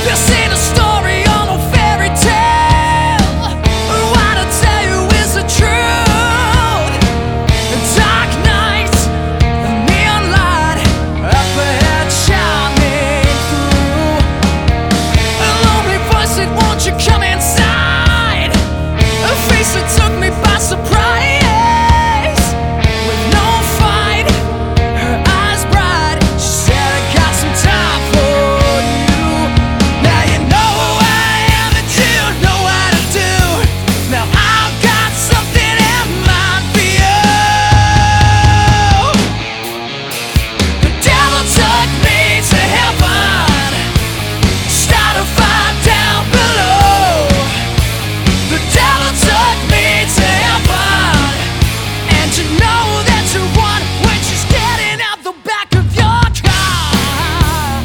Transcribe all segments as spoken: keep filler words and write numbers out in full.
This ain't a story or no fairy tale. What I tell you is the truth. Dark nights, the neon light up ahead shining through. A lonely voice said, won't you come inside? A face that took me by surprise. With no fight, her eyes bright, she said, I got some time for you. Now you know who I am and you know what to do. Now I've got something in mind for you. The devil took me to heaven, started a fire down below. The devil took me to heaven, and you know that you won when she's getting out the back of your car.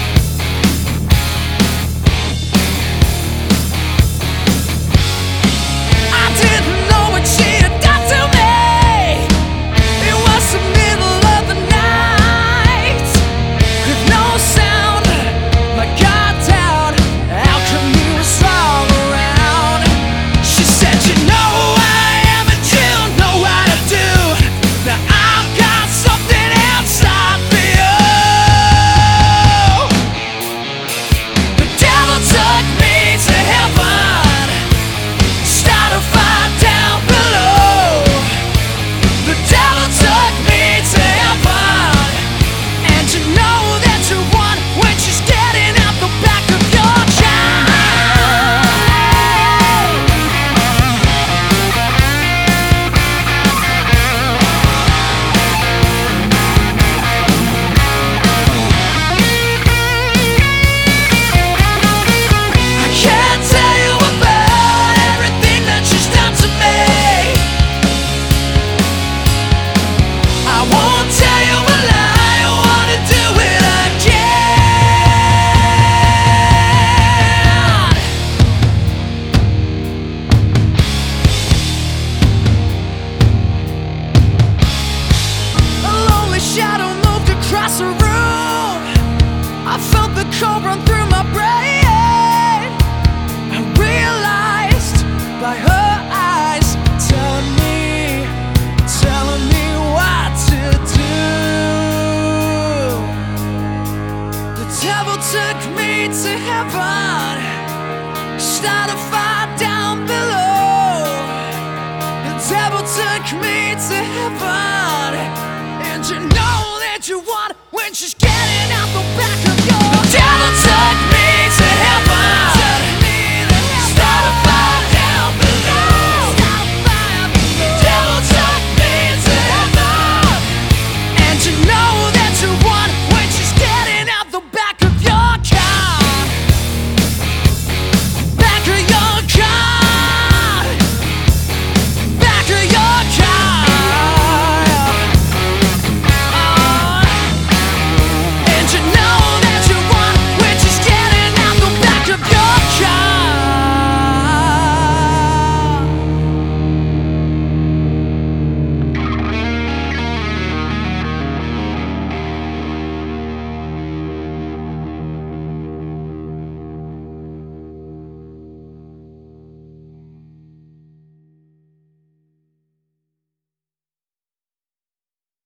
I didn't know what she had done to me. It was the middle of the night, with no sound, my guard down, alchemy was all around. She said, you know who I am and you know what to do. Now I've got something inside for you. The devil took me to heaven, started a fire down below. The devil took me to heaven, and you know that you won when she's getting out the back of your car. I can't tell you about everything that she's done to me. I won't tell you a lie, I wanna do it again. A lonely shadow moved across the room. I felt the cold run through my brain. I realized by her eyes telling me, telling me what to do. The devil took me to heaven, started a fire down below. The devil took me to heaven, and you know that you won when she's getting out the back of your